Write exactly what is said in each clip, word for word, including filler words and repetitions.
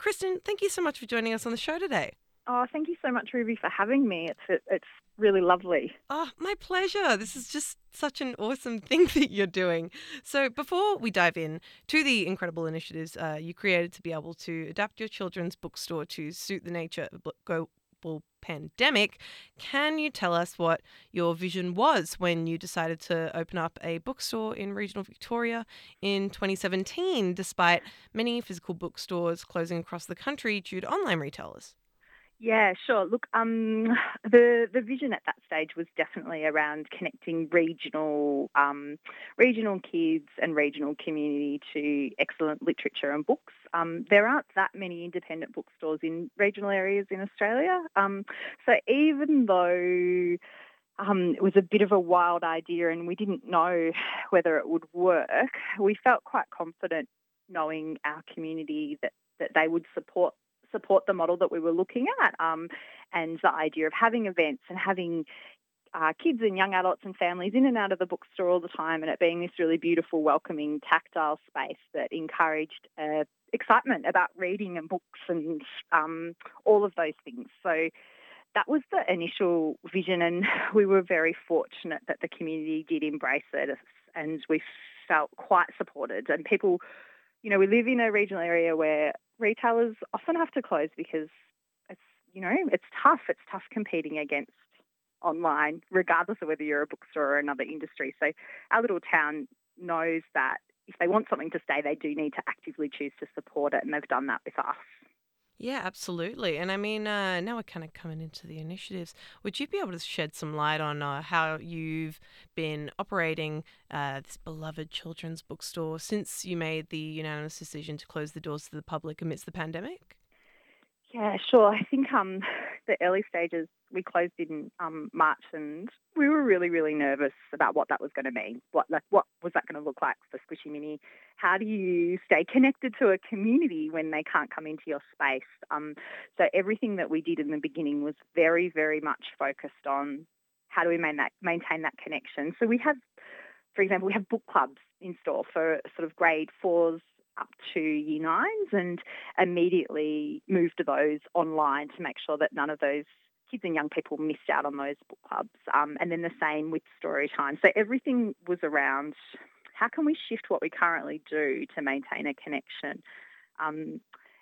Kristen, thank you so much for joining us on the show today. Oh, thank you so much, Ruby, for having me. It's it, it's really lovely. Oh, my pleasure. This is just such an awesome thing that you're doing. So, before we dive in to the incredible initiatives uh, you created to be able to adapt your children's bookstore to suit the nature of the global pandemic, can you tell us what your vision was when you decided to open up a bookstore in regional Victoria in twenty seventeen, despite many physical bookstores closing across the country due to online retailers? Yeah, sure. Look, um, the the vision at that stage was definitely around connecting regional um, regional kids and regional community to excellent literature and books. Um, there aren't that many independent bookstores in regional areas in Australia. Um, so even though um, it was a bit of a wild idea and we didn't know whether it would work, we felt quite confident knowing our community that, that they would support support the model that we were looking at, um, and the idea of having events and having uh, kids and young adults and families in and out of the bookstore all the time, and it being this really beautiful, welcoming, tactile space that encouraged uh, excitement about reading and books and um, all of those things. So that was the initial vision, and we were very fortunate that the community did embrace it, and we felt quite supported. And people, you know, we live in a regional area where retailers often have to close because it's, you know, it's tough. It's tough competing against online, regardless of whether you're a bookstore or another industry. So our little town knows that if they want something to stay, they do need to actively choose to support it, and they've done that with us. Yeah, absolutely. And I mean, uh, now we're kind of coming into the initiatives. Would you be able to shed some light on uh, how you've been operating uh, this beloved children's bookstore since you made the unanimous decision to close the doors to the public amidst the pandemic? Yeah, sure. I think um, the early stages, we closed in um, March, and we were really, really nervous about what that was going to mean. What like, what was that going to look like for Squishy Mini? How do you stay connected to a community when they can't come into your space? Um, so everything that we did in the beginning was very, very much focused on how do we main that, maintain that connection. So we have, for example, we have book clubs in store for sort of grade fours up to year nines, and immediately moved to those online to make sure that none of those kids and young people missed out on those book clubs. Um, and then the same with story time. So everything was around how can we shift what we currently do to maintain a connection. Um,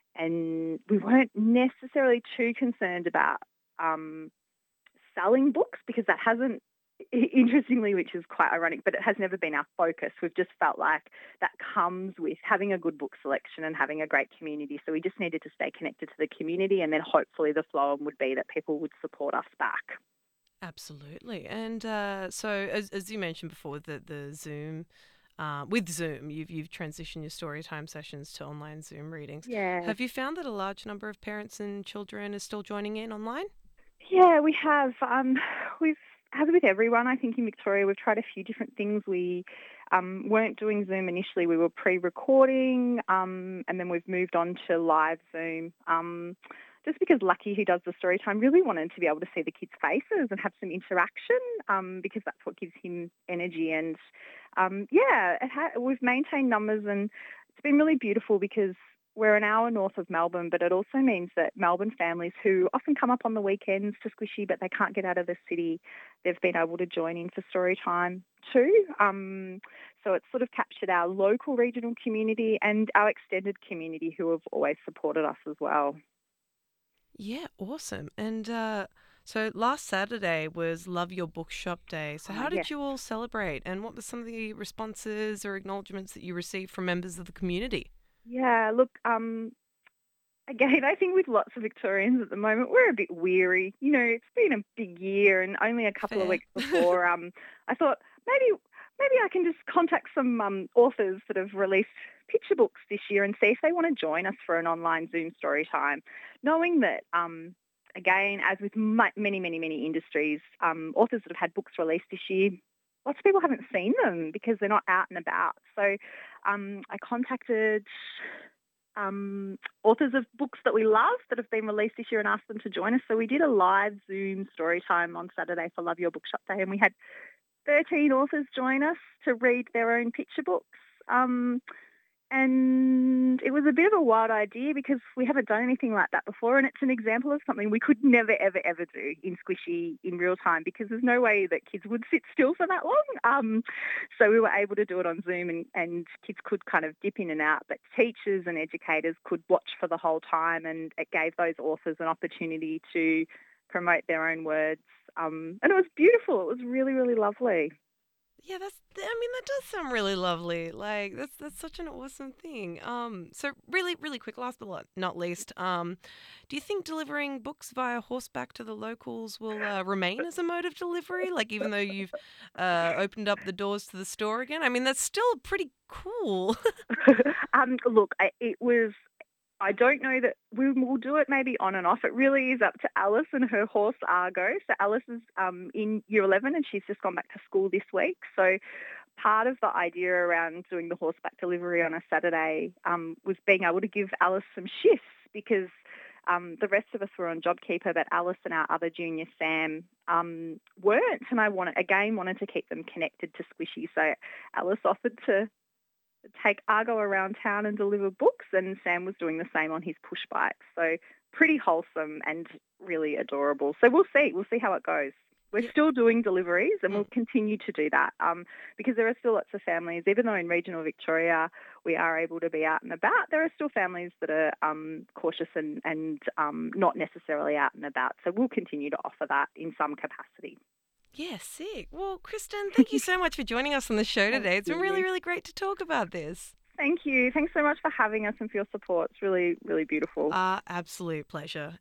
and we weren't necessarily too concerned about um, selling books because that hasn't, interestingly, which is quite ironic, but it has never been our focus. We've just felt like that comes with having a good book selection and having a great community. So we just needed to stay connected to the community, and then hopefully the flow on would be that people would support us back. Absolutely. And uh, so, as, as you mentioned before, the, the Zoom, uh, with Zoom, you've, you've transitioned your storytime sessions to online Zoom readings. Yeah. Have you found that a large number of parents and children are still joining in online? Yeah, we have. Um, we've, as with everyone, I think in Victoria, we've tried a few different things. We um, weren't doing Zoom initially. We were pre-recording, um, and then we've moved on to live Zoom. Um, just because Lucky, who does the story time, really wanted to be able to see the kids' faces and have some interaction, um, because that's what gives him energy. And um, yeah, it ha- we've maintained numbers, and it's been really beautiful because we're an hour north of Melbourne, but it also means that Melbourne families who often come up on the weekends to Squishy but they can't get out of the city, they've been able to join in for story time too. Um, so it's sort of captured our local regional community and our extended community who have always supported us as well. Yeah, awesome. And uh, so last Saturday was Love Your Bookshop Day. So Uh, how yes. did you all celebrate? And what were some of the responses or acknowledgements that you received from members of the community? Yeah, look, um, again, I think with lots of Victorians at the moment, we're a bit weary. You know, it's been a big year, and only a couple of Fair. weeks before, um, I thought maybe maybe I can just contact some um, authors that have released picture books this year and see if they want to join us for an online Zoom story time, knowing that. Um, Again, as with mu- many, many, many industries, um, authors that have had books released this year, lots of people haven't seen them because they're not out and about. So um, I contacted um, authors of books that we love that have been released this year and asked them to join us. So we did a live Zoom story time on Saturday for Love Your Bookshop Day, and we had thirteen authors join us to read their own picture books. Um, And it was a bit of a wild idea because we haven't done anything like that before, and it's an example of something we could never, ever, ever do in Squishy in real time because there's no way that kids would sit still for that long. Um, so we were able to do it on Zoom, and, and kids could kind of dip in and out, but teachers and educators could watch for the whole time, and it gave those authors an opportunity to promote their own words. Um, and it was beautiful. It was really, really lovely. Yeah, that's. I mean, that does sound really lovely. Like that's that's such an awesome thing. Um, so really, really quick, last but lo- not least, um, do you think delivering books via horseback to the locals will uh, remain as a mode of delivery? Like even though you've uh, opened up the doors to the store again, I mean, that's still pretty cool. um, look, I, it was I don't know that we will do it maybe on and off. It really is up to Alice and her horse Argo. So Alice is um, in year eleven and she's just gone back to school this week. So part of the idea around doing the horseback delivery on a Saturday um, was being able to give Alice some shifts because um, the rest of us were on JobKeeper, but Alice and our other junior Sam um, weren't. And I wanted, again, wanted to keep them connected to Squishy. So Alice offered to take Argo around town and deliver books, and Sam was doing the same on his push bike. So pretty wholesome and really adorable. So we'll see. We'll see how it goes. We're still doing deliveries and we'll continue to do that um, because there are still lots of families, even though in regional Victoria we are able to be out and about, there are still families that are um, cautious and, and um, not necessarily out and about. So we'll continue to offer that in some capacity. Yeah, sick. Well, Kristen, thank you so much for joining us on the show today. It's been really, really great to talk about this. Thank you. Thanks so much for having us and for your support. It's really, really beautiful. Our absolute pleasure.